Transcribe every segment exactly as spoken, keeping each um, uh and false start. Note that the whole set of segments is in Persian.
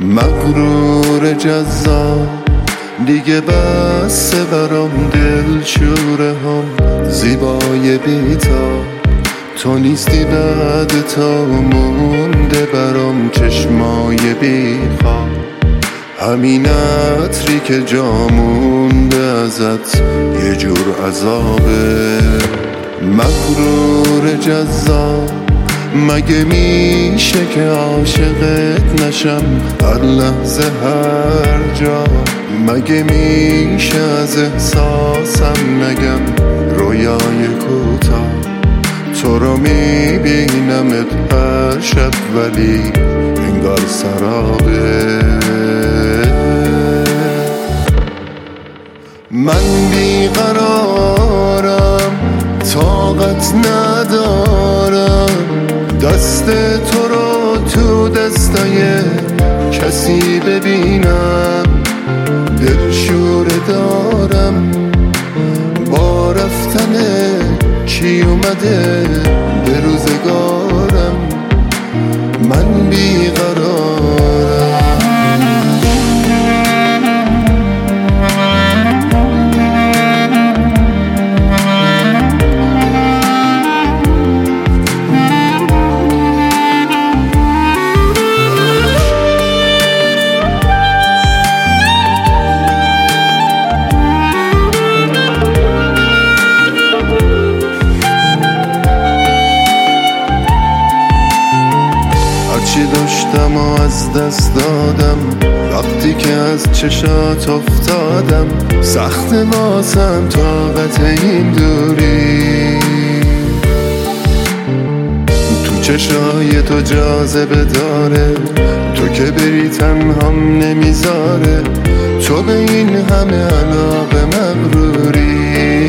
مغرور جذاب دیگه بسه برام دل شوره هم زیبای بیتا تو نیستی بعد تا مونده برام چشمای بیخواب همین عطری که جا مونده ازت یه جور عذابه مغرور جذاب مگه میشه که عاشقت نشم هر لحظه هر جا مگه میشه از احساسم نگم رویای کوتاه تو رو میبینمت هر شب ولی انگار سرابه من بیقرارم طاقت ندارم دست تو رو تو دستای کسی ببینم دلشوره دارم با رفتن کی اومده به روزگارم من بیقرارم چی داشتم و از دست دادم وقتی که از چشات افتادم سخت واسم طاقت این دوری تو چشای تو جاذبه داره تو که بری تنهام نمیذاره تو به این همه علاقه مغروری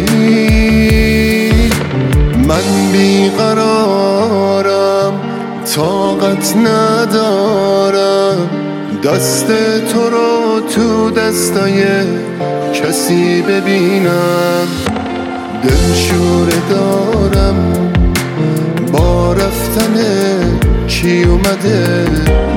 من بیقرارم طاقت ندارم دست تو رو تو دستای کسی ببینم دلشوره دارم با رفتن کی اومده